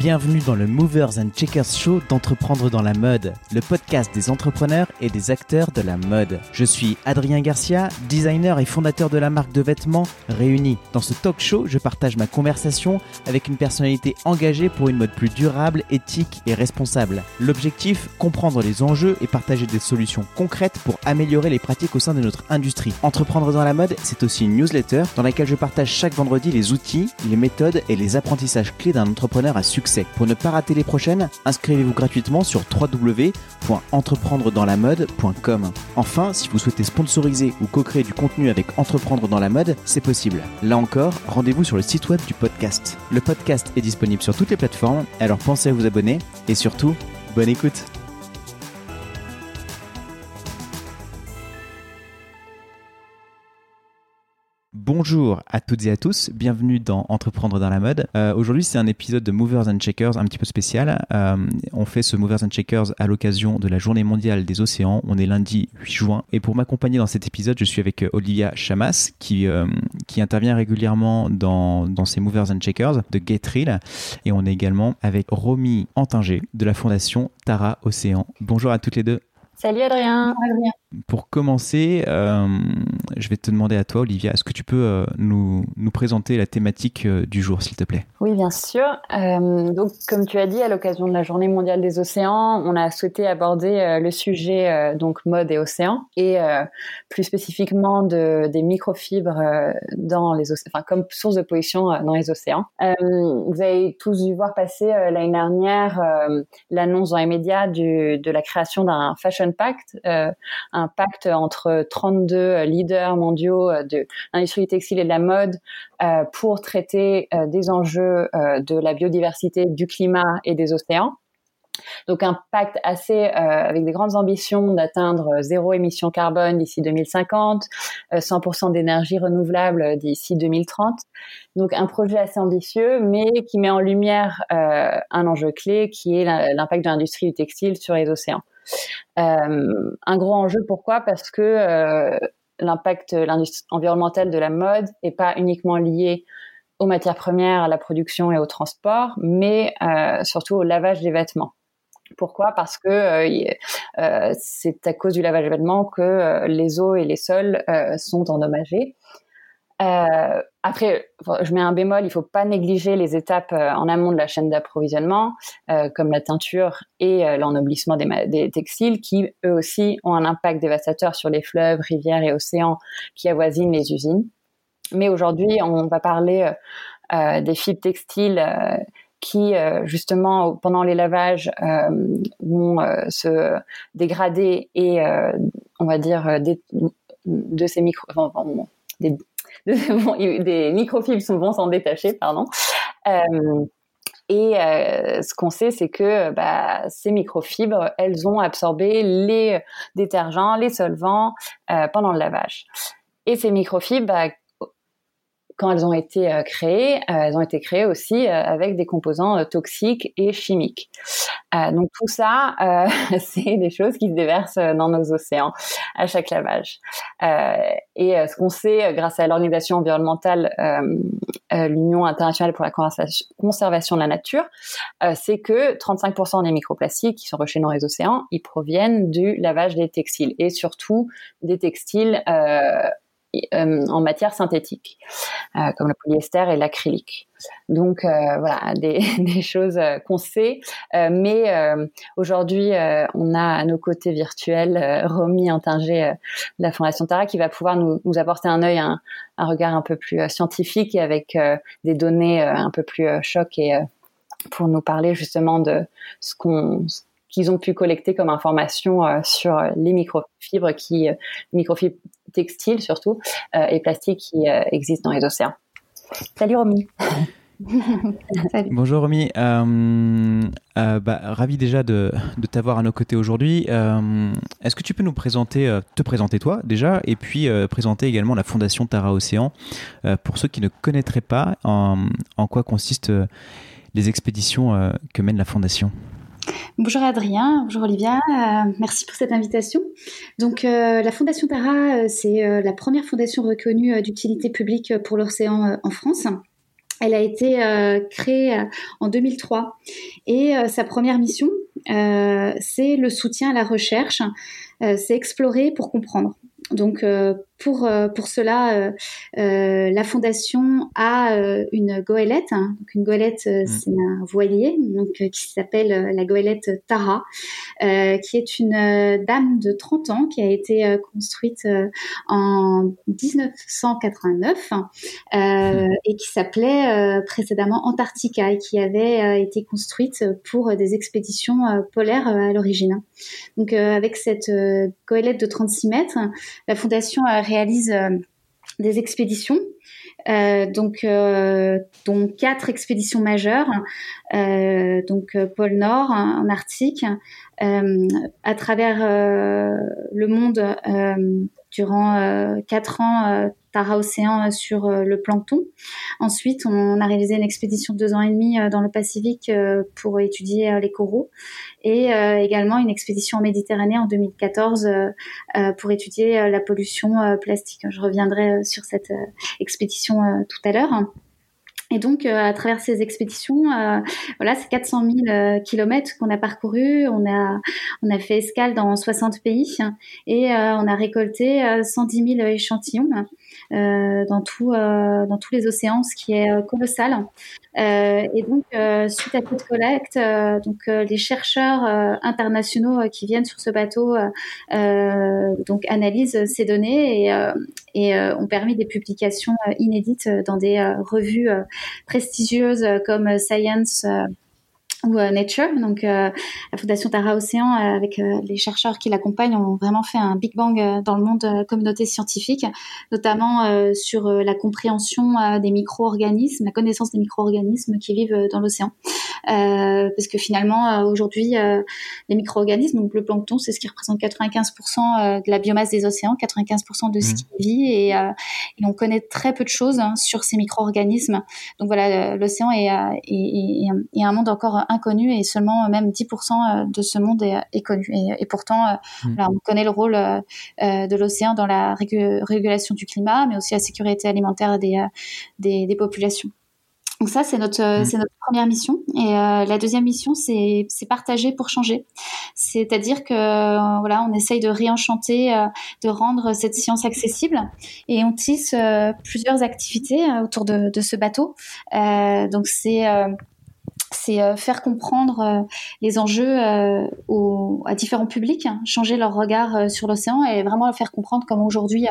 Bienvenue dans le Movers and Shakers Show d'Entreprendre dans la mode, le podcast des entrepreneurs et des acteurs de la mode. Je suis Adrien Garcia, designer et fondateur de la marque de vêtements Réunis. Dans ce talk show, je partage ma conversation avec une personnalité engagée pour une mode plus durable, éthique et responsable. L'objectif, comprendre les enjeux et partager des solutions concrètes pour améliorer les pratiques au sein de notre industrie. Entreprendre dans la mode, c'est aussi une newsletter dans laquelle je partage chaque vendredi les outils, les méthodes et les apprentissages clés d'un entrepreneur à succès. Pour ne pas rater les prochaines, inscrivez-vous gratuitement sur www.entreprendredanslamode.com. Enfin, si vous souhaitez sponsoriser ou co-créer du contenu avec Entreprendre dans la mode, c'est possible. Là encore, rendez-vous sur le site web du podcast. Le podcast est disponible sur toutes les plateformes, alors pensez à vous abonner et surtout, bonne écoute. Bonjour à toutes et à tous, bienvenue dans Entreprendre dans la mode. Aujourd'hui, c'est un épisode de Movers and Shakers un petit peu spécial. On fait ce Movers and Shakers à l'occasion de la Journée mondiale des océans. On est lundi 8 juin. Et pour m'accompagner dans cet épisode, je suis avec Olivia Chamas qui intervient régulièrement dans ces Movers and Shakers de Get-Real. Et on est également avec Romy Antinger de la fondation Tara Océan. Bonjour à toutes les deux. Salut Adrien. Pour commencer, je vais te demander à toi, Olivia, est-ce que tu peux nous présenter la thématique du jour, s'il te plaît ? Oui, bien sûr. Donc, comme tu as dit, à l'occasion de la Journée mondiale des océans, on a souhaité aborder le sujet donc mode et océan, et plus spécifiquement des microfibres dans les océans, enfin comme source de pollution dans les océans. Vous avez tous dû voir passer l'année dernière l'annonce dans les médias de la création d'un Fashion Pact, un pacte entre 32 leaders mondiaux de l'industrie textile et de la mode pour traiter des enjeux de la biodiversité, du climat et des océans. Donc un pacte assez avec des grandes ambitions d'atteindre zéro émission carbone d'ici 2050, 100% d'énergie renouvelable d'ici 2030. Donc un projet assez ambitieux, mais qui met en lumière un enjeu clé qui est l'impact de l'industrie du textile sur les océans. Un gros enjeu, pourquoi ? Parce que l'impact environnemental de la mode n'est pas uniquement lié aux matières premières, à la production et au transport, mais surtout au lavage des vêtements. Pourquoi ? Parce que c'est à cause du lavage des vêtements que les eaux et les sols sont endommagés. Après, je mets un bémol, il ne faut pas négliger les étapes en amont de la chaîne d'approvisionnement, comme la teinture et l'ennoblissement des textiles, qui eux aussi ont un impact dévastateur sur les fleuves, rivières et océans qui avoisinent les usines. Mais aujourd'hui, on va parler des fibres textiles qui, justement, pendant les lavages, vont se dégrader et, on va dire, de ces des microfibres vont s'en détacher, pardon. Ce qu'on sait, c'est que ces microfibres, elles ont absorbé les détergents, les solvants pendant le lavage. Et ces microfibres, quand elles ont été créées aussi avec des composants toxiques et chimiques. Donc tout ça, c'est des choses qui se déversent dans nos océans à chaque lavage. Et ce qu'on sait grâce à l'organisation environnementale, l'Union internationale pour la conservation de la nature, c'est que 35% des microplastiques qui sont rejetés dans les océans, ils proviennent du lavage des textiles, et surtout des textiles en matière synthétique, comme le polyester et l'acrylique. Donc voilà, des choses qu'on sait, mais aujourd'hui on a à nos côtés virtuels Romy Antinger de la Fondation Tara qui va pouvoir nous apporter un regard un peu plus scientifique et avec des données un peu plus choc, et pour nous parler justement de qu'ils ont pu collecter comme information sur les microfibres microfibres textiles surtout, et plastiques qui existent dans les océans. Salut Romy. Salut. Bonjour Romy, ravi déjà de t'avoir à nos côtés aujourd'hui. Est-ce que tu peux nous te présenter toi déjà, et puis présenter également la Fondation Tara Océan pour ceux qui ne connaîtraient pas en quoi consistent les expéditions que mène la Fondation. Bonjour Adrien, bonjour Olivia, merci pour cette invitation. Donc la Fondation Tara, c'est la première fondation reconnue d'utilité publique pour l'océan en France. Elle a été créée en 2003 et sa première mission, c'est le soutien à la recherche, c'est explorer pour comprendre. Donc pour cela, la fondation a une goélette. Donc une goélette, c'est un voilier donc qui s'appelle la goélette Tara, qui est une dame de 30 ans qui a été construite en 1989 et qui s'appelait précédemment Antarctica et qui avait été construite pour des expéditions polaires à l'origine. Donc avec cette goélette de 36 mètres, la fondation réalise des expéditions, dont 4 expéditions majeures, donc pôle Nord, en Arctique, à travers le monde durant 4 ans. Tara Océan sur le plancton. Ensuite, on a réalisé une expédition de 2 ans et demi dans le Pacifique pour étudier les coraux et également une expédition en Méditerranée en 2014 pour étudier la pollution plastique. Je reviendrai sur cette expédition tout à l'heure. Et donc, à travers ces expéditions, voilà, c'est 400 000 kilomètres qu'on a parcourus. On a fait escale dans 60 pays et on a récolté 110 000 échantillons dans tous les océans, ce qui est colossal. Et donc, suite à cette collecte, les chercheurs internationaux qui viennent sur ce bateau donc analysent ces données et ont permis des publications inédites dans des revues prestigieuses comme Science ou Nature. Donc la Fondation Tara Océan avec les chercheurs qui l'accompagnent ont vraiment fait un Big Bang dans le monde communauté scientifique, notamment sur la compréhension des micro-organismes, la connaissance des micro-organismes qui vivent dans l'océan. Parce que finalement aujourd'hui les micro-organismes, donc le plancton, c'est ce qui représente 95% de la biomasse des océans, 95% de ce qui vit et on connaît très peu de choses sur ces micro-organismes. Donc voilà, l'océan est un monde encore inconnu et seulement même 10% de ce monde est connu. Et pourtant, là, on connaît le rôle de l'océan dans la régulation du climat, mais aussi la sécurité alimentaire des populations. Donc ça, c'est notre première mission. Et la deuxième mission, c'est partager pour changer. C'est-à-dire que voilà, on essaye de réenchanter, de rendre cette science accessible, et on tisse plusieurs activités autour de ce bateau. Donc c'est faire comprendre les enjeux à différents publics, changer leur regard sur l'océan et vraiment faire comprendre comment aujourd'hui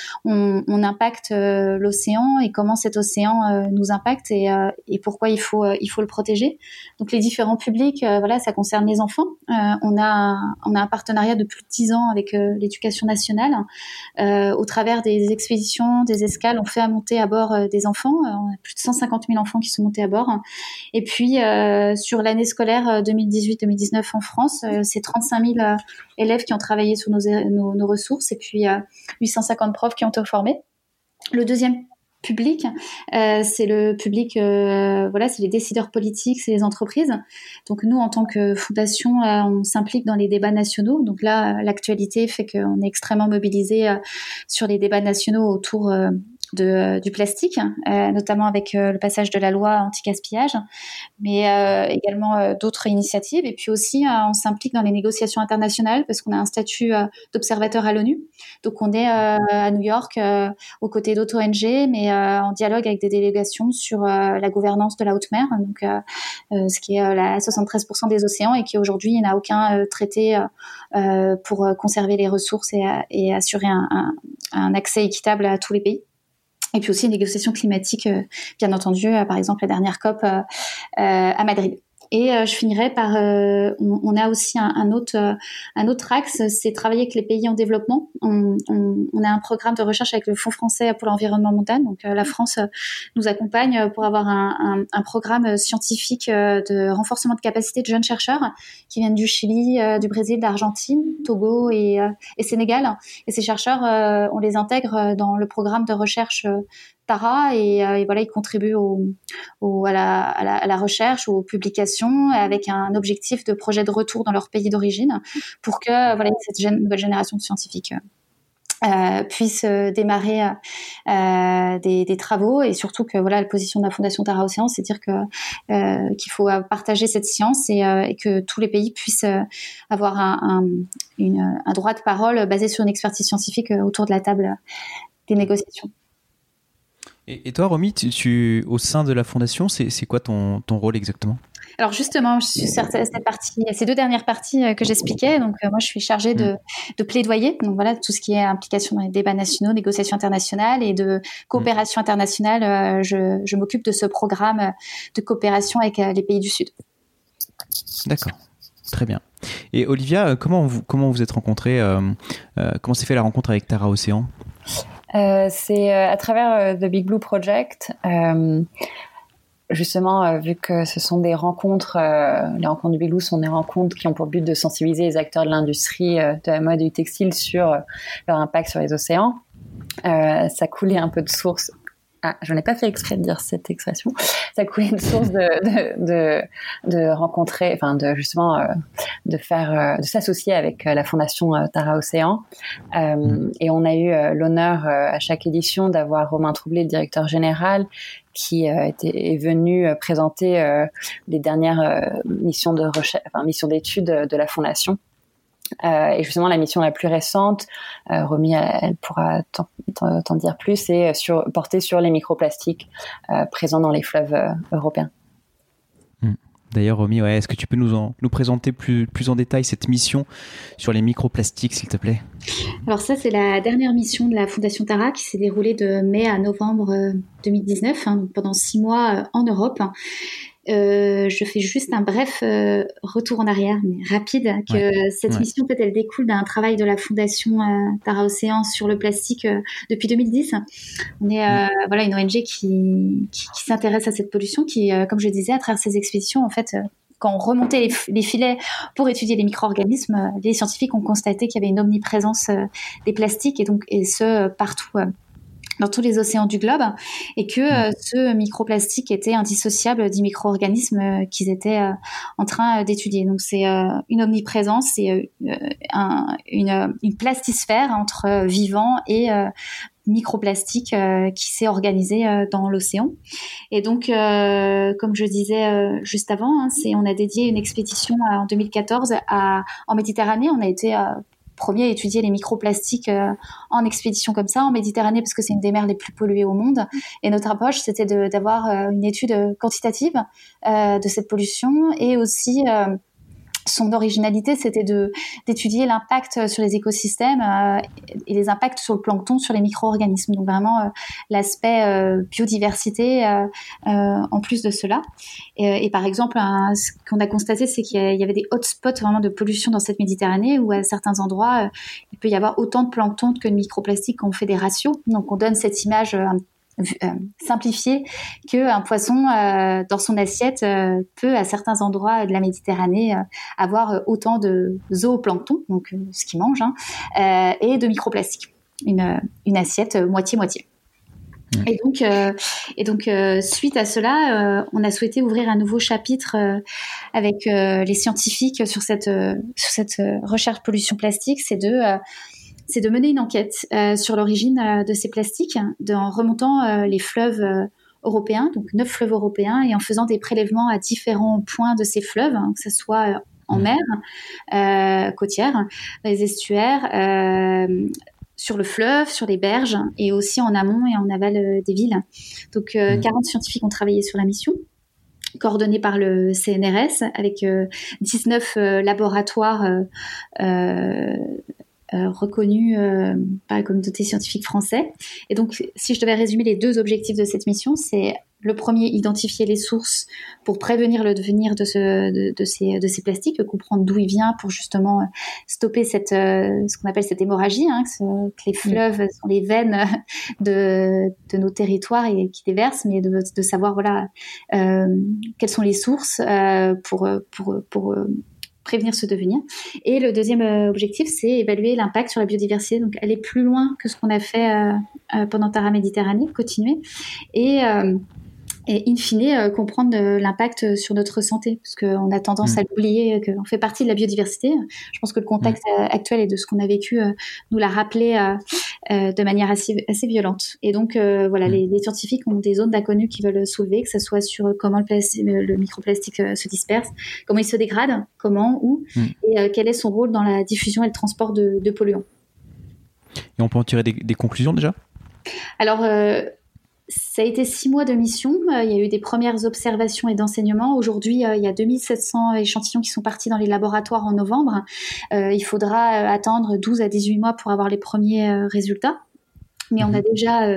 on impacte l'océan et comment cet océan nous impacte et pourquoi il faut le protéger. Donc les différents publics, voilà, ça concerne les enfants. On a un partenariat de plus de 10 ans avec l'Éducation nationale. Au travers des expéditions, des escales, on fait monter à bord des enfants. On a plus de 150 000 enfants qui sont montés à bord. Et puis sur l'année scolaire 2018-2019 en France, c'est 35 000 élèves qui ont travaillé sur nos ressources et puis 850 profs qui ont été formés. Le deuxième public, c'est le public, voilà, c'est les décideurs politiques, c'est les entreprises. Donc nous, en tant que fondation, on s'implique dans les débats nationaux. Donc là, l'actualité fait qu'on est extrêmement mobilisé sur les débats nationaux autour du plastique, notamment avec le passage de la loi anti-gaspillage, mais également d'autres initiatives. Et puis aussi, on s'implique dans les négociations internationales parce qu'on a un statut d'observateur à l'ONU. Donc on est à New York aux côtés d'autres ONG, mais en dialogue avec des délégations sur la gouvernance de la haute mer, donc ce qui est la 73% des océans et qui aujourd'hui n'a aucun traité pour conserver les ressources et assurer un accès équitable à tous les pays. Et puis aussi une négociation climatique, bien entendu, par exemple la dernière COP à Madrid. Et je finirai par, on a aussi un autre axe, c'est travailler avec les pays en développement. On a un programme de recherche avec le Fonds français pour l'environnement montagne. Donc la France nous accompagne pour avoir un programme scientifique de renforcement de capacité de jeunes chercheurs qui viennent du Chili, du Brésil, d'Argentine, Togo et Sénégal. Et ces chercheurs, on les intègre dans le programme de recherche Tara et voilà, ils contribuent à la recherche, aux publications, avec un objectif de projet de retour dans leur pays d'origine pour que voilà, cette nouvelle génération de scientifiques puisse démarrer des travaux, et surtout que voilà, la position de la Fondation Tara Océan, c'est dire que qu'il faut partager cette science et que tous les pays puissent avoir un droit de parole basé sur une expertise scientifique autour de la table des négociations. Et toi, Romy, au sein de la Fondation, c'est quoi ton rôle exactement ? Alors justement, je suis sur ces 2 dernières parties que j'expliquais. Donc moi, je suis chargée de plaidoyer. Donc voilà, tout ce qui est implication dans les débats nationaux, négociations internationales et de coopération internationale. Je m'occupe de ce programme de coopération avec les pays du Sud. D'accord, très bien. Et Olivia, comment vous êtes rencontrés comment s'est fait la rencontre avec Tara Océan ? C'est à travers The Big Blue Project. Justement, vu que ce sont des rencontres, les rencontres du Big Blue sont des rencontres qui ont pour but de sensibiliser les acteurs de l'industrie de la mode et du textile sur leur impact sur les océans. Ça coulait un peu de source. Ah, je n'ai pas fait exprès de dire cette expression. Ça coulait de source de rencontrer, enfin de justement de s'associer avec la Fondation Tara Océan. Et on a eu l'honneur à chaque édition d'avoir Romain Troublé, le directeur général, qui est venu présenter les dernières missions de recherche, missions d'études de la Fondation. Et justement, la mission la plus récente, Romy, elle pourra t'en dire plus, c'est portée sur les microplastiques présents dans les fleuves européens. D'ailleurs, Romy, est-ce que tu peux nous présenter plus en détail cette mission sur les microplastiques, s'il te plaît ? Alors ça, c'est la dernière mission de la Fondation Tara qui s'est déroulée de mai à novembre 2019, donc pendant 6 mois en Europe. Je fais juste un bref retour en arrière, mais rapide, que cette mission, en fait, elle découle d'un travail de la Fondation Tara Océan sur le plastique depuis 2010. On est une ONG qui s'intéresse à cette pollution, qui, comme je disais, à travers ces expéditions, en fait, quand on remontait les filets pour étudier les micro-organismes, les scientifiques ont constaté qu'il y avait une omniprésence des plastiques, et ce partout dans tous les océans du globe, et que ce microplastique était indissociable des micro-organismes qu'ils étaient en train d'étudier. Donc c'est une omniprésence, c'est une plastisphère entre vivant et microplastique qui s'est organisée dans l'océan. Et donc, comme je disais juste avant, on a dédié une expédition en 2014 en Méditerranée. On a été premier à étudier les microplastiques en expédition comme ça en Méditerranée, parce que c'est une des mers les plus polluées au monde, et notre approche c'était d'avoir une étude quantitative de cette pollution, et aussi son originalité, c'était d'étudier l'impact sur les écosystèmes et les impacts sur le plancton, sur les micro-organismes. Donc vraiment l'aspect biodiversité en plus de cela. Et par exemple, ce qu'on a constaté, c'est qu'il y avait des hotspots vraiment de pollution dans cette Méditerranée, où à certains endroits, il peut y avoir autant de plancton que de microplastiques quand on fait des ratios. Donc on donne cette image simplifié qu'un poisson dans son assiette peut à certains endroits de la Méditerranée avoir autant de zooplancton, donc ce qu'il mange, et de microplastiques, une assiette moitié-moitié. Et donc, suite à cela, on a souhaité ouvrir un nouveau chapitre avec les scientifiques sur cette recherche pollution plastique, c'est de mener une enquête sur l'origine de ces plastiques, en remontant les fleuves européens, donc 9 fleuves européens, et en faisant des prélèvements à différents points de ces fleuves, que ce soit en mer, côtière, les estuaires, sur le fleuve, sur les berges, et aussi en amont et en aval des villes. Donc 40 scientifiques ont travaillé sur la mission, coordonnée par le CNRS, avec 19 laboratoires reconnus par la communauté scientifique française. Et donc, si je devais résumer les 2 objectifs de cette mission, c'est le premier, identifier les sources pour prévenir le devenir de ces plastiques, comprendre d'où il vient pour justement stopper ce qu'on appelle cette hémorragie, que les fleuves sont les veines de nos territoires et qui déversent, mais de savoir quelles sont les sources pour prévenir ce devenir. Et le deuxième objectif, c'est évaluer l'impact sur la biodiversité, donc aller plus loin que ce qu'on a fait pendant Tara Méditerranée, continuer, et et in fine comprendre l'impact sur notre santé, parce qu'on a tendance à l'oublier, qu'on fait partie de la biodiversité. Je pense que le contexte actuel et de ce qu'on a vécu nous l'a rappelé de manière assez violente. Et donc voilà, les scientifiques ont des zones d'inconnu qu'ils veulent soulever, que ce soit sur comment le microplastique se disperse, comment il se dégrade, comment, où, et quel est son rôle dans la diffusion et le transport de polluants. Et on peut en tirer des conclusions déjà ? Alors, ça a été 6 mois de mission. Il y a eu des premières observations et d'enseignements. Aujourd'hui, il y a 2700 échantillons qui sont partis dans les laboratoires en novembre. Il faudra attendre 12 à 18 mois pour avoir les premiers résultats. Mais on a déjà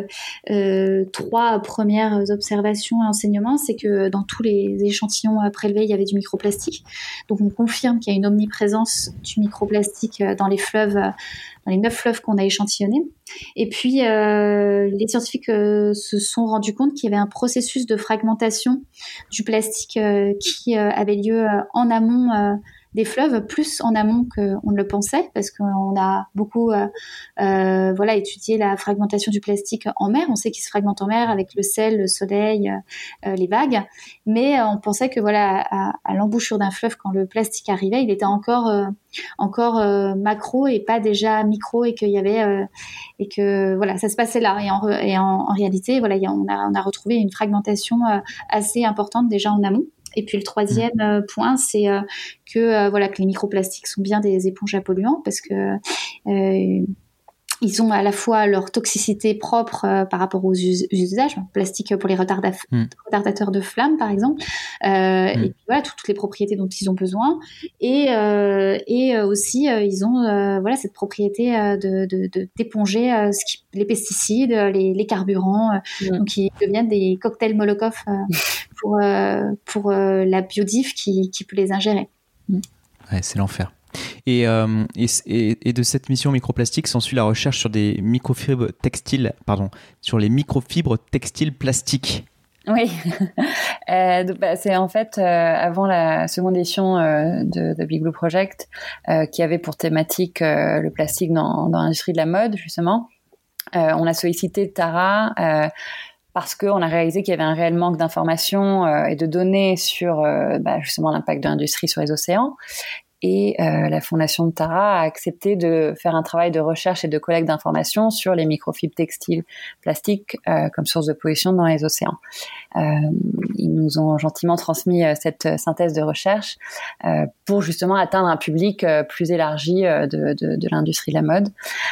3 premières observations et enseignements. C'est que dans tous les échantillons prélevés, il y avait du microplastique. Donc, on confirme qu'il y a une omniprésence du microplastique dans les fleuves, dans les 9 fleuves qu'on a échantillonnés. Et puis, les scientifiques se sont rendus compte qu'il y avait un processus de fragmentation du plastique qui avait lieu en amont des fleuves, plus en amont qu'on ne le pensait, parce qu'on a beaucoup étudié la fragmentation du plastique en mer. On sait qu'il se fragmente en mer avec le sel, le soleil, les vagues, mais on pensait que à l'embouchure d'un fleuve, quand le plastique arrivait, il était encore macro et pas déjà micro, et qu'il y avait et que ça se passait là. Et en réalité, on a retrouvé une fragmentation assez importante déjà en amont. Et puis le troisième point, c'est que les microplastiques sont bien des éponges à polluants, parce que ils ont à la fois leur toxicité propre par rapport aux usages, plastique pour les retardateurs de flamme par exemple, et puis toutes les propriétés dont ils ont besoin, et aussi ils ont cette propriété d'éponger les pesticides, les carburants, donc ils deviennent des cocktails Molotov pour la biodiff qui peut les ingérer. Ouais, c'est l'enfer. Et de cette mission microplastique s'ensuit la recherche sur des microfibres textiles, sur les microfibres textiles plastiques. Oui, c'est en fait avant la seconde édition de The Big Blue Project, qui avait pour thématique le plastique dans l'industrie de la mode, justement. On a sollicité Tara parce qu'on a réalisé qu'il y avait un réel manque d'informations et de données sur justement l'impact de l'industrie sur les océans. Et la fondation de Tara a accepté de faire un travail de recherche et de collecte d'informations sur les microfibres textiles plastiques comme source de pollution dans les océans. Ils nous ont gentiment transmis cette synthèse de recherche pour justement atteindre un public plus élargi de l'industrie de la mode.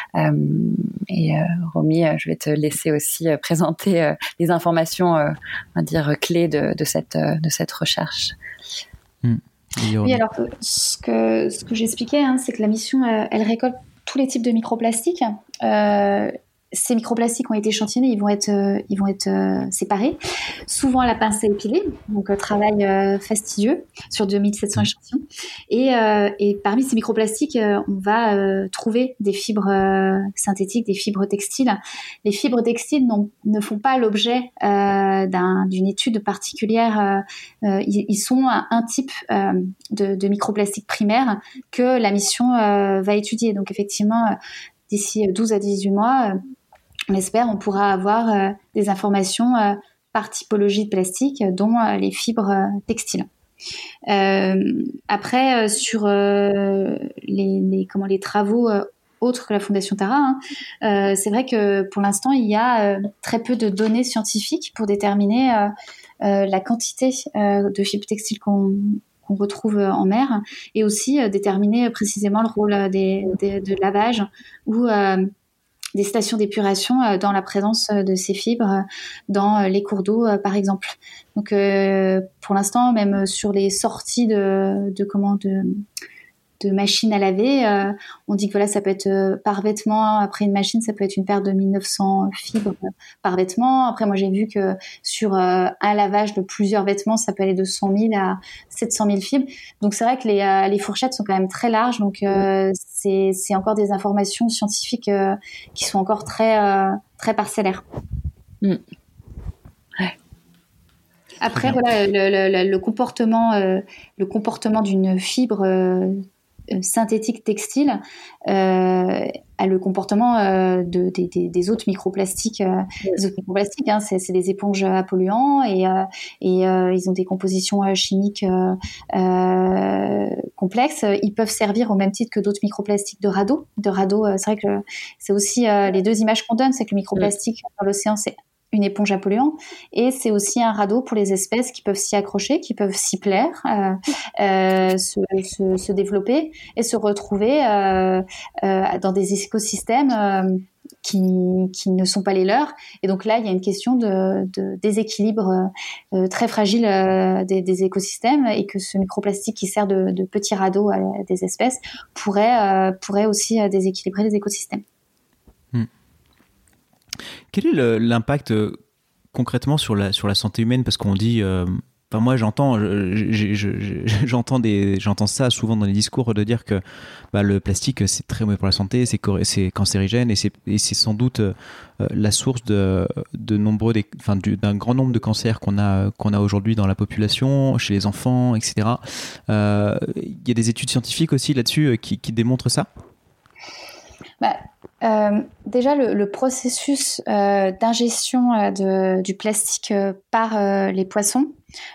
Romy, je vais te laisser aussi présenter les informations, on va dire, clés de cette recherche. Oui, alors ce que j'expliquais, c'est que la mission, elle récolte tous les types de microplastiques. Ces microplastiques ont été échantillonnés, ils vont être séparés, souvent à la pince à épiler, donc travail fastidieux sur 2700 échantillons. Et parmi ces microplastiques, on va trouver des fibres synthétiques, des fibres textiles. Les fibres textiles ne font pas l'objet d'une étude particulière. Ils sont un type de microplastique primaire que la mission va étudier. Donc effectivement, d'ici 12 à 18 mois, on espère, on pourra avoir des informations par typologie de plastique, dont les fibres textiles. Après, sur les travaux autres que la Fondation Tara, c'est vrai que pour l'instant, il y a très peu de données scientifiques pour déterminer la quantité de fibres textiles qu'on retrouve en mer, et aussi déterminer précisément le rôle de lavage ou des stations d'épuration dans la présence de ces fibres dans les cours d'eau, par exemple. Donc, pour l'instant, même sur les sorties de machines à laver, on dit que ça peut être par vêtement. Après une machine, ça peut être une paire de 1900 fibres par vêtement. Après, moi, j'ai vu que sur un lavage de plusieurs vêtements, ça peut aller de 100 000 à 700 000 fibres. Donc, c'est vrai que les fourchettes sont quand même très larges. Donc, c'est encore des informations scientifiques qui sont encore très, très parcellaires. Ouais. Après, le comportement d'une fibre synthétique textile a le comportement des autres microplastiques. Les autres microplastiques, hein, c'est des éponges à polluants et ils ont des compositions chimiques complexes. Ils peuvent servir au même titre que d'autres microplastiques de radeau. C'est vrai que c'est aussi les deux images qu'on donne, c'est que le microplastique dans l'océan, c'est une éponge à polluants et c'est aussi un radeau pour les espèces qui peuvent s'y accrocher, qui peuvent s'y plaire, se développer et se retrouver dans des écosystèmes qui ne sont pas les leurs. Et donc là, il y a une question de déséquilibre très fragile des écosystèmes et que ce microplastique qui sert de petit radeau à des espèces pourrait aussi déséquilibrer les écosystèmes. Quel est l'impact concrètement sur la santé humaine? Parce qu'on dit, moi j'entends ça souvent dans les discours de dire que le plastique c'est très mauvais pour la santé, c'est cancérigène et c'est sans doute la source d'un grand nombre de cancers qu'on a aujourd'hui dans la population, chez les enfants, etc. Il y a des études scientifiques aussi là-dessus qui démontrent ça. Déjà, le processus d'ingestion du plastique par les poissons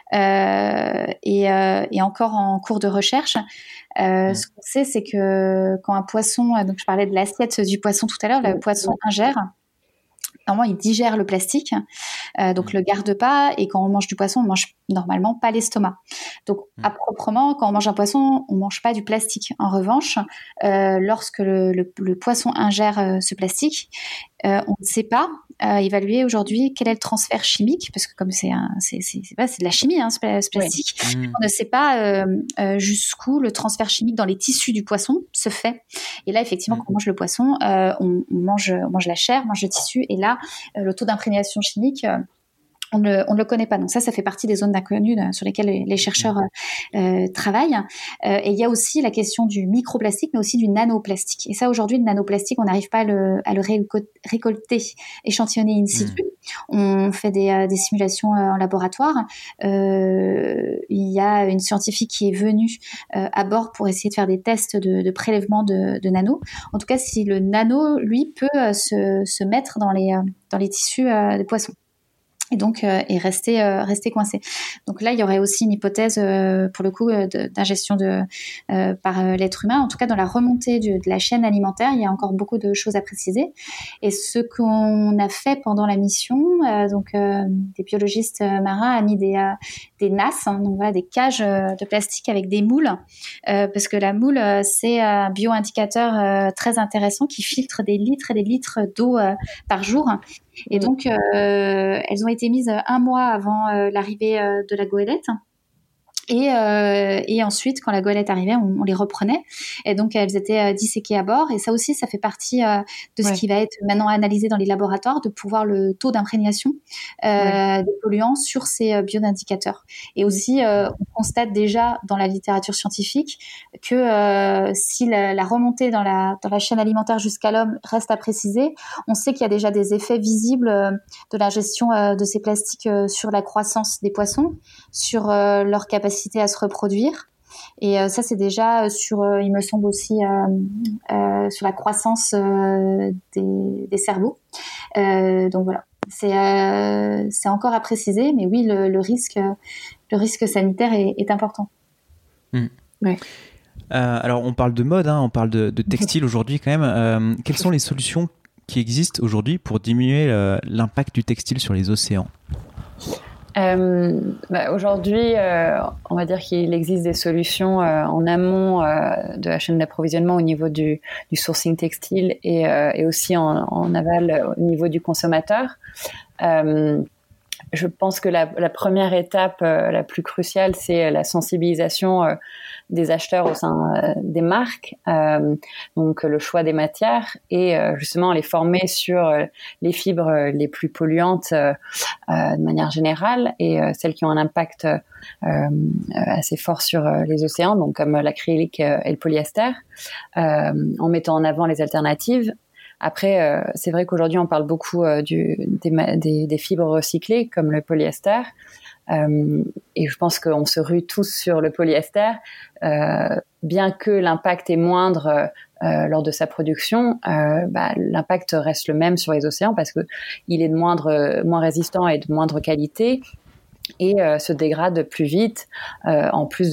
est encore en cours de recherche. Ce qu'on sait, c'est que quand un poisson, donc je parlais de l'assiette du poisson tout à l'heure, le poisson ingère. Normalement, il digère le plastique, donc le garde pas. Et quand on mange du poisson, on mange normalement pas l'estomac. Donc, à proprement, quand on mange un poisson, on mange pas du plastique. En revanche, lorsque le poisson ingère ce plastique, on ne sait pas évaluer aujourd'hui quel est le transfert chimique, parce que comme c'est de la chimie, ce plastique, on ne sait pas jusqu'où le transfert chimique dans les tissus du poisson se fait. Et là, effectivement, quand on mange le poisson, on mange la chair, on mange le tissu, et là, le taux d'imprégnation chimique, on ne le connaît pas. Donc ça fait partie des zones d'inconnu sur lesquelles les chercheurs travaillent. Et il y a aussi la question du microplastique, mais aussi du nanoplastique. Et ça, aujourd'hui, le nanoplastique, on n'arrive pas à le récolter, échantillonner in situ. On fait des simulations en laboratoire. Il y a une scientifique qui est venue à bord pour essayer de faire des tests de prélèvement de nano. En tout cas, si le nano, lui, peut se mettre dans les tissus des poissons. Et donc est resté coincé. Donc là, il y aurait aussi une hypothèse pour le coup d'ingestion par l'être humain. En tout cas, dans la remontée de la chaîne alimentaire, il y a encore beaucoup de choses à préciser. Et ce qu'on a fait pendant la mission, des biologistes marins a mis des nasses, donc voilà, des cages de plastique avec des moules, parce que la moule c'est un bioindicateur très intéressant qui filtre des litres et des litres d'eau par jour. Et donc, elles ont été mises un mois avant l'arrivée de la goélette. Et ensuite, quand la goélette arrivait, on les reprenait. Et donc, elles étaient disséquées à bord. Et ça aussi, ça fait partie de ce qui va être maintenant analysé dans les laboratoires, de pouvoir le taux d'imprégnation des polluants sur ces bioindicateurs. Et aussi, on constate déjà dans la littérature scientifique que si la remontée dans la chaîne alimentaire jusqu'à l'homme reste à préciser, on sait qu'il y a déjà des effets visibles de la gestion de ces plastiques sur la croissance des poissons, sur leur capacité à se reproduire. Et ça, c'est déjà il me semble aussi, sur la croissance des cerveaux. Donc voilà, c'est encore à préciser, mais oui, le risque sanitaire est important. Ouais. Alors, on parle de mode, on parle de textile aujourd'hui quand même. Quelles sont les solutions qui existent aujourd'hui pour diminuer l'impact du textile sur les océans ? Aujourd'hui, on va dire qu'il existe des solutions en amont de la chaîne d'approvisionnement au niveau du sourcing textile et aussi en aval au niveau du consommateur. Je pense que la première étape la plus cruciale, c'est la sensibilisation des acheteurs au sein des marques, donc le choix des matières et justement les former sur les fibres les plus polluantes de manière générale et celles qui ont un impact assez fort sur les océans, donc comme l'acrylique et le polyester, en mettant en avant les alternatives. Après, c'est vrai qu'aujourd'hui, on parle beaucoup des fibres recyclées, comme le polyester. Et je pense qu'on se rue tous sur le polyester, bien que l'impact est moindre lors de sa production, l'impact reste le même sur les océans parce que il est de moins résistant et de moindre qualité et se dégrade plus vite, en plus de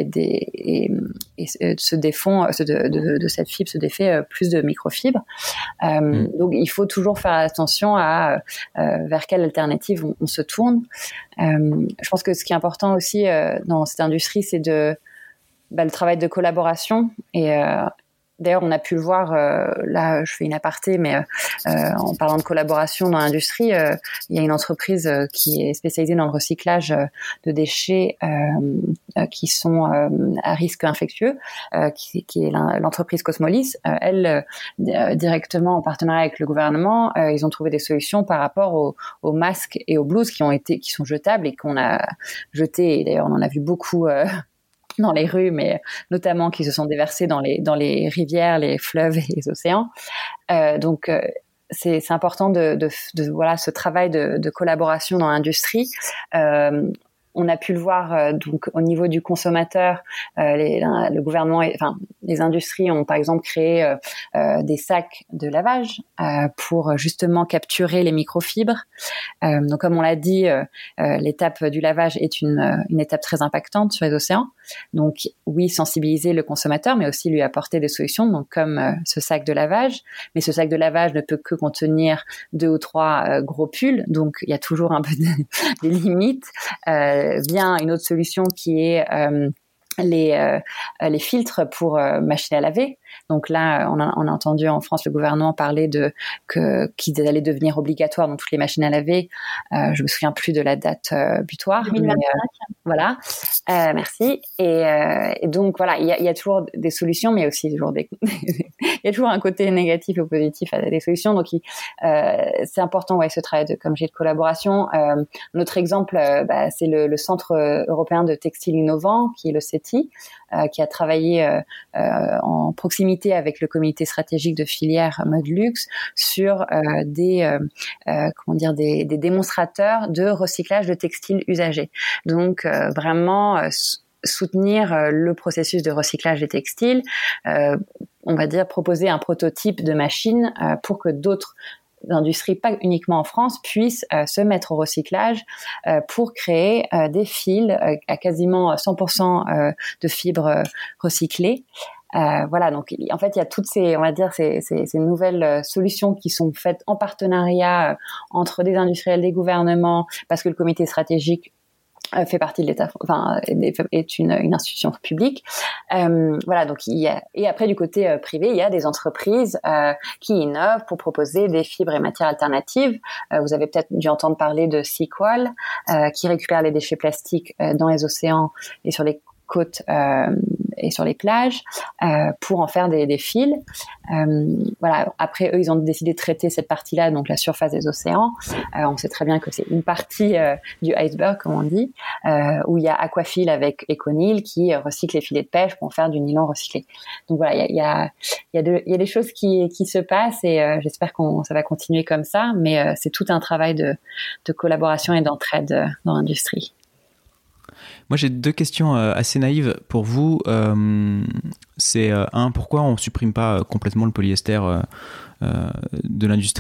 de cette fibre se défait plus de microfibres. Donc il faut toujours faire attention à vers quelle alternative on se tourne. Je pense que ce qui est important aussi dans cette industrie, c'est le travail de collaboration et d'ailleurs, on a pu le voir, là je fais une aparté, mais en parlant de collaboration dans l'industrie, il y a une entreprise qui est spécialisée dans le recyclage de déchets qui sont à risque infectieux, qui est l'entreprise Cosmolis. Elle, directement en partenariat avec le gouvernement, ils ont trouvé des solutions par rapport aux masques et aux blouses qui sont jetables et qu'on a jetés. Et d'ailleurs, on en a vu beaucoup dans les rues, mais notamment qui se sont déversés dans les rivières, les fleuves et les océans. Donc c'est important de voilà ce travail de collaboration dans l'industrie. On a pu le voir donc au niveau du consommateur, le gouvernement, les industries ont par exemple créé des sacs de lavage pour justement capturer les microfibres. Donc comme on l'a dit, l'étape du lavage est une étape très impactante sur les océans. Donc oui, sensibiliser le consommateur, mais aussi lui apporter des solutions. Donc comme ce sac de lavage, mais ce sac de lavage ne peut que contenir 2 ou 3 gros pulls, donc il y a toujours un peu des limites. Vient une autre solution qui est les filtres pour machines à laver. Donc là, on a entendu en France le gouvernement parler qu'ils allaient devenir obligatoires dans toutes les machines à laver. Je me souviens plus de la date butoir. 2025. Voilà. Merci. Et donc voilà, il y a toujours des solutions, mais il y a aussi toujours il y a toujours un côté négatif et positif à des solutions. Donc c'est important, ce travail de collaboration. Notre exemple, c'est le Centre européen de textiles innovants, qui est le CETI, qui a travaillé en proximité avec le comité stratégique de filière mode luxe sur des démonstrateurs de recyclage de textiles usagés. Donc vraiment soutenir le processus de recyclage des textiles, on va dire proposer un prototype de machine pour que d'autres industries, pas uniquement en France, puissent se mettre au recyclage pour créer des fils à quasiment 100% de fibres recyclées. Voilà, donc en fait il y a toutes ces nouvelles solutions qui sont faites en partenariat entre des industriels, des gouvernements, parce que le comité stratégique fait partie de l'État, est une institution publique. Voilà, donc et après du côté privé, il y a des entreprises qui innovent pour proposer des fibres et matières alternatives. Vous avez peut-être dû entendre parler de Sequal, qui récupère les déchets plastiques dans les océans et sur les côtes et sur les plages pour en faire des fils. Voilà. Après, eux, ils ont décidé de traiter cette partie-là, donc la surface des océans. On sait très bien que c'est une partie du iceberg, comme on dit, où il y a Aquafil avec Econil qui recycle les filets de pêche pour en faire du nylon recyclé. Donc voilà, il y a des choses qui se passent et j'espère ça va continuer comme ça. Mais c'est tout un travail de collaboration et d'entraide dans l'industrie. Moi, j'ai 2 questions assez naïves pour vous. C'est pourquoi on ne supprime pas complètement le polyester de l'industrie ?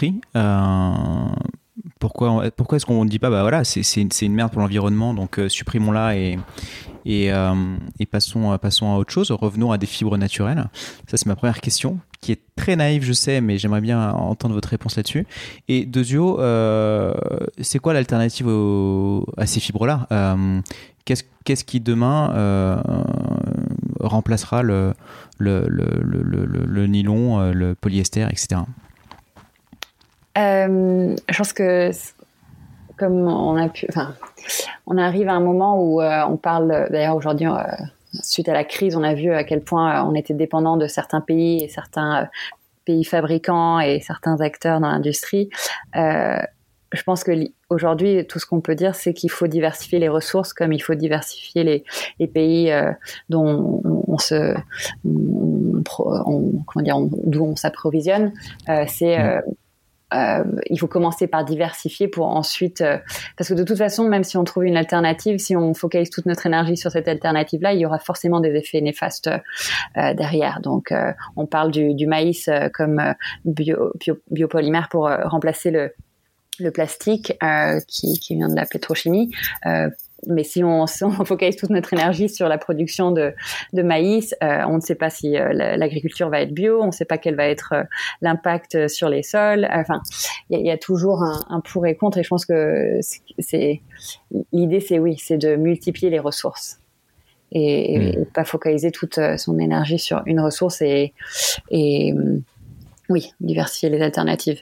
Pourquoi est-ce qu'on ne dit pas, c'est une merde pour l'environnement, donc supprimons-la et passons à autre chose, revenons à des fibres naturelles. Ça, c'est ma première question, qui est très naïve, je sais, mais j'aimerais bien entendre votre réponse là-dessus. Et deuxio, c'est quoi l'alternative à ces fibres-là ? Qu'est-ce qui demain remplacera le nylon, le polyester, etc. Je pense que comme on arrive à un moment où on parle, d'ailleurs aujourd'hui, suite à la crise, on a vu à quel point on était dépendant de certains pays et certains pays fabricants et certains acteurs dans l'industrie. je pense que aujourd'hui, tout ce qu'on peut dire, c'est qu'il faut diversifier les ressources, comme il faut diversifier les pays dont d'où on s'approvisionne. Il faut commencer par diversifier pour ensuite, parce que de toute façon, même si on trouve une alternative, si on focalise toute notre énergie sur cette alternative-là, il y aura forcément des effets néfastes derrière. Donc, on parle du maïs comme biopolymère pour remplacer le plastique qui vient de la pétrochimie. Mais si on focalise toute notre énergie sur la production de maïs, on ne sait pas si l'agriculture va être bio, on ne sait pas quel va être l'impact sur les sols. Enfin, il y a toujours un pour et contre, et je pense que l'idée, c'est de multiplier les ressources et pas focaliser toute son énergie sur une ressource et diversifier les alternatives.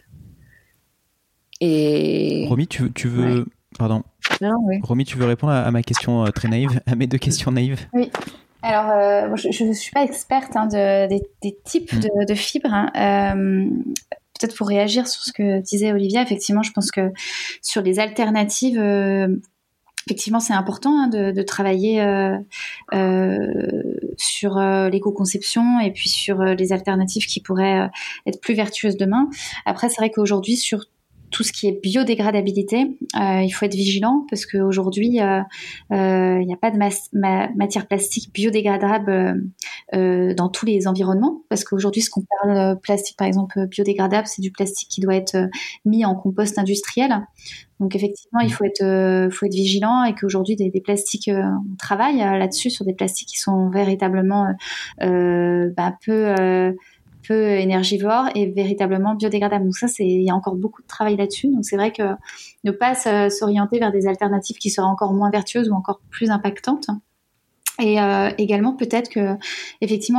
Et Romy, tu veux... Ouais. Pardon. Non, oui. Romy, tu veux répondre à ma question très naïve, à mes deux questions naïves? Oui. Alors, je ne suis pas experte des types de fibres. Peut-être pour réagir sur ce que disait Olivia, effectivement, je pense que sur les alternatives, effectivement, c'est important de travailler sur l'éco-conception et puis sur les alternatives qui pourraient être plus vertueuses demain. Après, c'est vrai qu'aujourd'hui, sur tout ce qui est biodégradabilité, il faut être vigilant parce qu'aujourd'hui, il n'y a pas de matière plastique biodégradable dans tous les environnements. Parce qu'aujourd'hui, ce qu'on parle plastique, par exemple, biodégradable, c'est du plastique qui doit être mis en compost industriel. Donc effectivement, il faut être vigilant et qu'aujourd'hui, des plastiques, on travaille là-dessus sur des plastiques qui sont véritablement peu énergivore et véritablement biodégradable. Donc ça, il y a encore beaucoup de travail là-dessus. Donc c'est vrai que ne pas s'orienter vers des alternatives qui seraient encore moins vertueuses ou encore plus impactantes. Et également peut-être que effectivement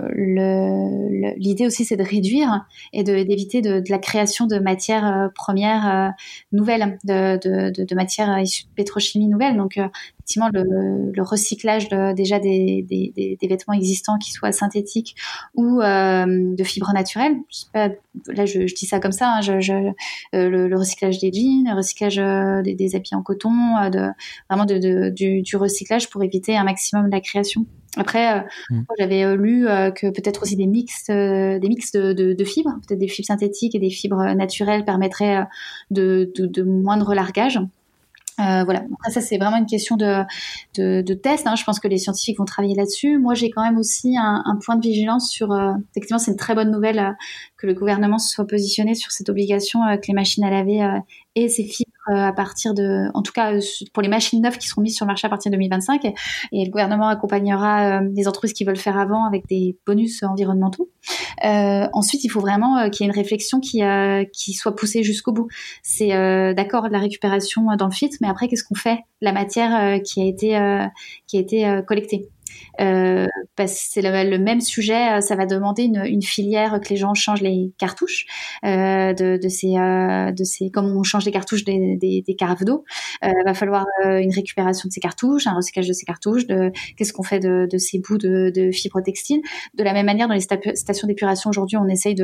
l'idée aussi c'est de réduire et d'éviter de la création de matières premières nouvelles, de matières issues de pétrochimie nouvelles. Donc effectivement le recyclage déjà des vêtements existants qui soient synthétiques ou de fibres naturelles. Je sais pas, là je dis ça comme ça, hein, le recyclage des jeans, le recyclage des habits en coton, vraiment du recyclage pour éviter un maximum la création. Après, j'avais lu que peut-être aussi des mix de fibres, peut-être des fibres synthétiques et des fibres naturelles permettraient de moindre largage. Voilà. Après, ça, c'est vraiment une question de test. Hein. Je pense que les scientifiques vont travailler là-dessus. Moi, j'ai quand même aussi un point de vigilance sur... effectivement, c'est une très bonne nouvelle que le gouvernement se soit positionné sur cette obligation que les machines à laver et ces fibres à partir de... En tout cas, pour les machines neuves qui seront mises sur le marché à partir de 2025. Et le gouvernement accompagnera les entreprises qui veulent faire avant avec des bonus environnementaux. Ensuite, il faut vraiment qu'il y ait une réflexion qui soit poussée jusqu'au bout. C'est d'accord de la récupération dans le filtre, mais après, qu'est-ce qu'on fait de la matière qui a été collectée? Parce que c'est le même sujet, ça va demander une filière que les gens changent les cartouches de ces comme on change les cartouches des carafes d'eau. Va falloir une récupération de ces cartouches, un recyclage de ces cartouches, qu'est-ce qu'on fait de ces bouts de fibres textiles. De la même manière, dans les stations d'épuration aujourd'hui, on essaye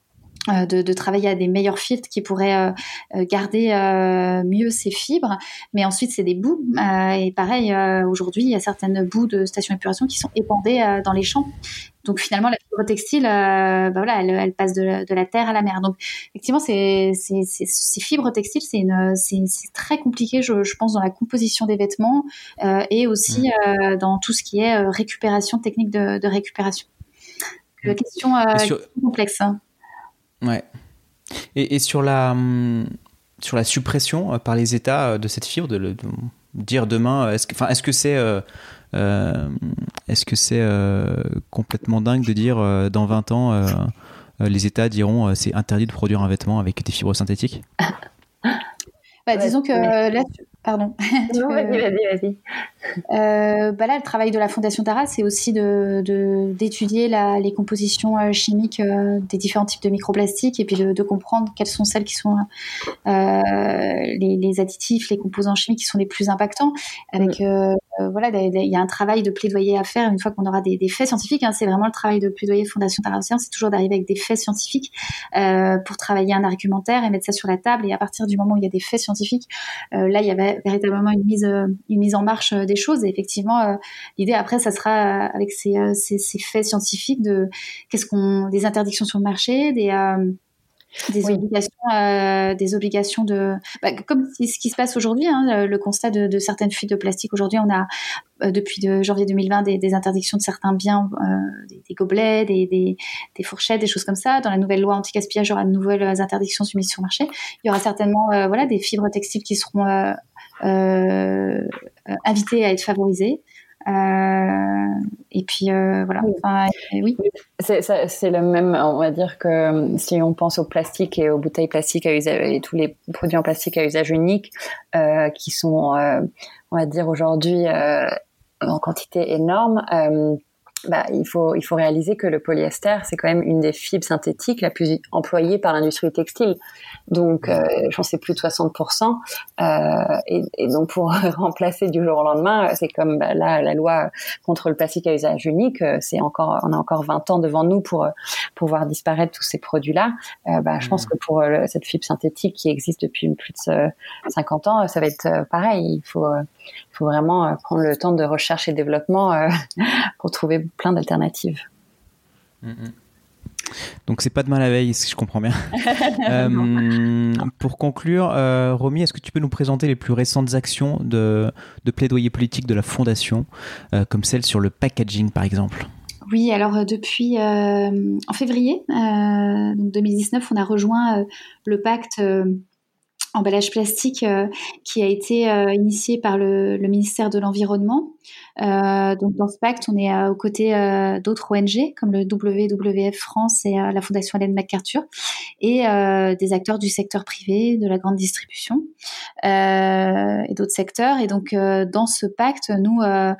de travailler à des meilleurs filtres qui pourraient garder mieux ces fibres, mais ensuite c'est des boues et pareil aujourd'hui il y a certaines boues de stations d'épuration qui sont épandées dans les champs, donc finalement la fibre textile elle passe de la terre à la mer. Donc effectivement ces fibres textiles c'est très compliqué je pense dans la composition des vêtements et aussi dans tout ce qui est récupération, technique de récupération. Question complexe, hein. Ouais. Et sur la suppression par les États de cette fibre, de dire demain, est-ce que c'est complètement dingue de dire dans 20 ans, les États diront c'est interdit de produire un vêtement avec des fibres synthétiques? Disons que là, pardon. Non, vas-y. Là, le travail de la Fondation Tara, c'est aussi d'étudier les compositions chimiques des différents types de microplastiques et puis de comprendre quelles sont celles qui sont les additifs, les composants chimiques qui sont les plus impactants, avec voilà, il y a un travail de plaidoyer à faire une fois qu'on aura des faits scientifiques. C'est vraiment le travail de plaidoyer Fondation Tara Océan, c'est toujours d'arriver avec des faits scientifiques pour travailler un argumentaire et mettre ça sur la table. Et à partir du moment où il y a des faits scientifiques, là, il y a véritablement une mise en marche des choses. Et effectivement, l'idée après, ça sera avec ces faits scientifiques des interdictions sur le marché, des obligations de comme ce qui se passe aujourd'hui, le constat de certaines fuites de plastique. Aujourd'hui, on a depuis janvier 2020 des interdictions de certains biens, des gobelets, des fourchettes, des choses comme ça. Dans la nouvelle loi anti-gaspillage, il y aura de nouvelles interdictions soumises sur le marché. Il y aura certainement des fibres textiles qui seront invitées à être favorisées. Et puis voilà. Oui. C'est le même. On va dire que si on pense au plastique et aux bouteilles plastiques à usage et tous les produits en plastique à usage unique qui sont, on va dire aujourd'hui en quantité énorme. Il faut réaliser que le polyester, c'est quand même une des fibres synthétiques la plus employée par l'industrie textile. Donc, je pense que c'est plus de 60%. Et donc, pour remplacer du jour au lendemain, c'est comme là, la loi contre le plastique à usage unique, on a encore 20 ans devant nous pour voir disparaître tous ces produits-là. Je pense que pour cette fibre synthétique qui existe depuis plus de 50 ans, ça va être pareil. Il faut vraiment prendre le temps de recherche et développement pour trouver plein d'alternatives. Donc c'est pas demain la veille, si je comprends bien. Pour conclure, Romy, est-ce que tu peux nous présenter les plus récentes actions de plaidoyer politique de la Fondation, comme celle sur le packaging par exemple? Oui, alors depuis en février donc 2019, on a rejoint le pacte emballage plastique qui a été initié par le ministère de l'Environnement. Donc dans ce pacte, on est aux côtés d'autres ONG comme le WWF France et la Fondation Ellen MacArthur et des acteurs du secteur privé, de la grande distribution et d'autres secteurs. Et donc dans ce pacte, nous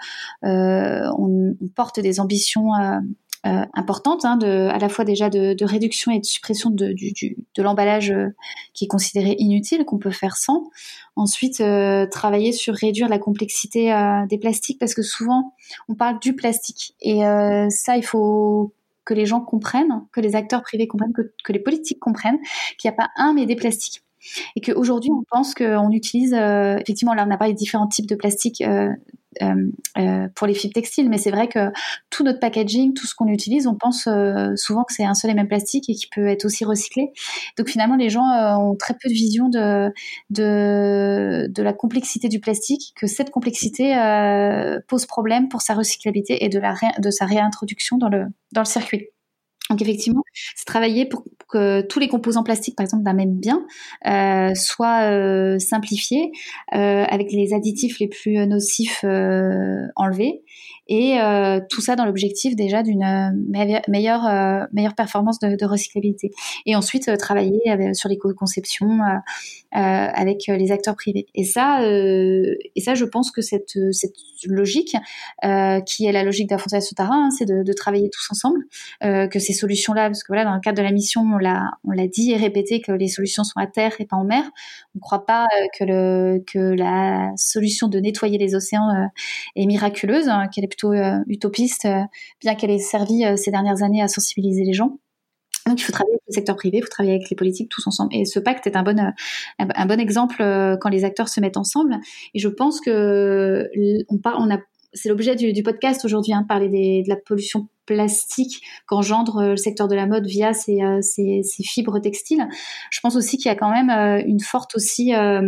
on porte des ambitions importante à la fois déjà de réduction et de suppression de l'emballage qui est considéré inutile, qu'on peut faire sans. Ensuite, travailler sur réduire la complexité des plastiques parce que souvent on parle du plastique et ça il faut que les gens comprennent, que les acteurs privés comprennent, que les politiques comprennent qu'il n'y a pas un mais des plastiques. Et qu'aujourd'hui, on pense qu'on utilise, effectivement, là, on a parlé de différents types de plastique pour les fibres textiles, mais c'est vrai que tout notre packaging, tout ce qu'on utilise, on pense souvent que c'est un seul et même plastique et qui peut être aussi recyclé. Donc finalement, les gens ont très peu de vision de la complexité du plastique, que cette complexité pose problème pour sa recyclabilité et de sa réintroduction dans le circuit. Donc effectivement, c'est travailler pour que tous les composants plastiques, par exemple d'un même bien, soient simplifiés avec les additifs les plus nocifs enlevés et tout ça dans l'objectif déjà d'une meilleure performance de recyclabilité. Et ensuite travailler sur l'éco-conception avec les acteurs privés. Et ça, je pense que cette logique qui est la logique de la Fondation Tara, c'est de travailler tous ensemble, que ces solutions-là, parce que voilà, dans le cadre de la mission, on l'a dit et répété que les solutions sont à terre et pas en mer. On ne croit pas que la solution de nettoyer les océans est miraculeuse, qu'elle est plutôt utopiste, bien qu'elle ait servi ces dernières années à sensibiliser les gens. Donc il faut travailler avec le secteur privé, il faut travailler avec les politiques tous ensemble. Et ce pacte est un bon exemple quand les acteurs se mettent ensemble. Et je pense que c'est l'objet du podcast aujourd'hui, de parler de la pollution plastique qu'engendre le secteur de la mode via ces fibres textiles. Je pense aussi qu'il y a quand même une forte aussi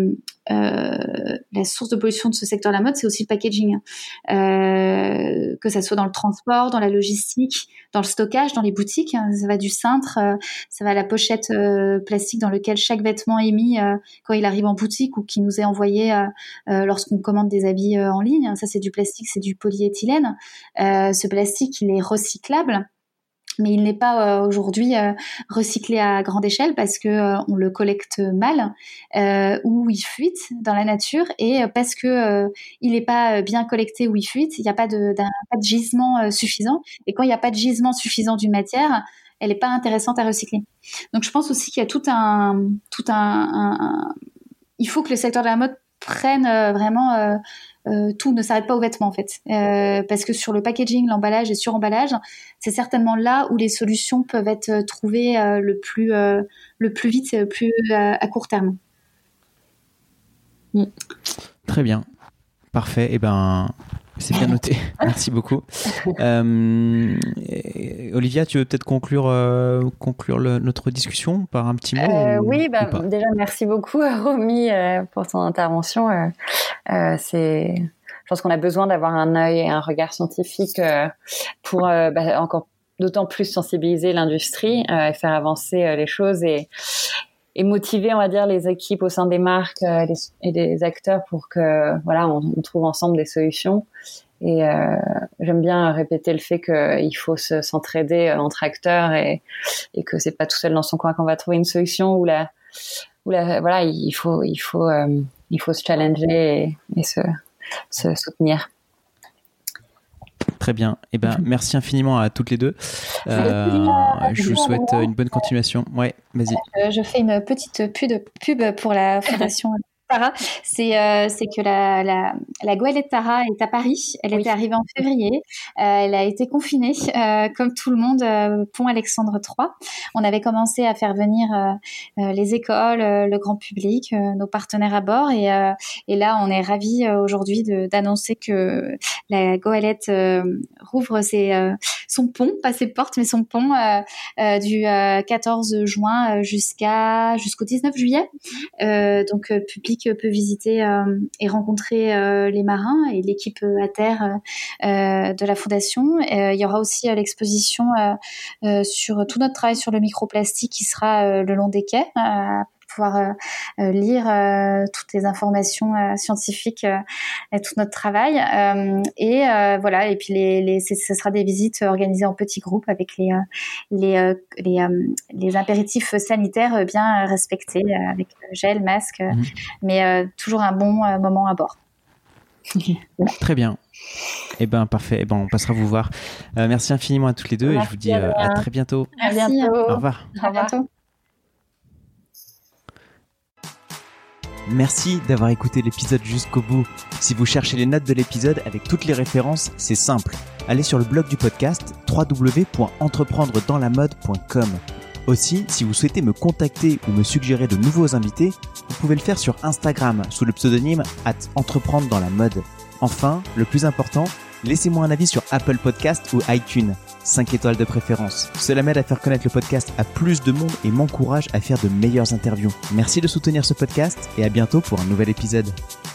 la source de pollution de ce secteur de la mode, c'est aussi le packaging, que ça soit dans le transport, dans la logistique, dans le stockage, dans les boutiques. Ça va du cintre, ça va à la pochette plastique dans lequel chaque vêtement est mis quand il arrive en boutique ou qui nous est envoyé lorsqu'on commande des habits en ligne. Ça, c'est du plastique, c'est du polyéthylène. Ce plastique, il est recyclable, mais il n'est pas aujourd'hui recyclé à grande échelle parce que on le collecte mal ou il fuite dans la nature, et parce que il n'est pas bien collecté ou il fuite, il n'y a pas de gisement suffisant, et quand il n'y a pas de gisement suffisant d'une matière, elle n'est pas intéressante à recycler. Donc je pense aussi qu'il y a tout un il faut que le secteur de la mode prennent vraiment tout, ne s'arrête pas aux vêtements en fait, parce que sur le packaging, l'emballage et suremballage, c'est certainement là où les solutions peuvent être trouvées le plus vite, le plus à court terme. Très bien, parfait. Eh ben, c'est bien noté. Merci beaucoup. Olivia, tu veux peut-être conclure notre discussion par un petit mot Oui, déjà merci beaucoup Romy pour ton intervention. Je pense qu'on a besoin d'avoir un œil et un regard scientifique pour encore d'autant plus sensibiliser l'industrie et faire avancer les choses et motiver, on va dire, les équipes au sein des marques et des acteurs pour que on trouve ensemble des solutions. Et j'aime bien répéter le fait qu'il faut s'entraider entre acteurs et que c'est pas tout seul dans son coin qu'on va trouver une solution il faut se challenger et se soutenir. Très bien. Eh ben, merci infiniment à toutes les deux. Je vous souhaite une bonne continuation. Ouais, vas-y. Je fais une petite pub pour la Fondation Tara. C'est que la goélette Tara est à Paris. Elle était arrivée en février. Elle a été confinée, comme tout le monde, pont Alexandre III. On avait commencé à faire venir les écoles, le grand public, nos partenaires à bord. Et là, on est ravis aujourd'hui d'annoncer que la goélette rouvre son pont, pas ses portes, mais son pont du 14 juin jusqu'au 19 juillet. Donc, public peut visiter et rencontrer les marins et l'équipe à terre de la Fondation. Il y aura aussi l'exposition sur tout notre travail sur le microplastique qui sera le long des quais, pouvoir lire toutes les informations scientifiques et tout notre travail. Et puis ce sera des visites organisées en petits groupes avec les impératifs sanitaires bien respectés, avec gel, masque, mais toujours un bon moment à bord. Très bien. Eh ben parfait. Eh ben on passera vous voir. Merci infiniment à toutes les deux. Merci, et je vous dis à très bientôt. À bientôt. Au revoir. À bientôt. Merci d'avoir écouté l'épisode jusqu'au bout. Si vous cherchez les notes de l'épisode avec toutes les références, c'est simple. Allez sur le blog du podcast www.entreprendredanslamode.com. Aussi, si vous souhaitez me contacter ou me suggérer de nouveaux invités, vous pouvez le faire sur Instagram sous le pseudonyme @entreprendre dans la mode. Enfin, le plus important, laissez-moi un avis sur Apple Podcast ou iTunes. 5 étoiles de préférence. Cela m'aide à faire connaître le podcast à plus de monde et m'encourage à faire de meilleures interviews. Merci de soutenir ce podcast et à bientôt pour un nouvel épisode.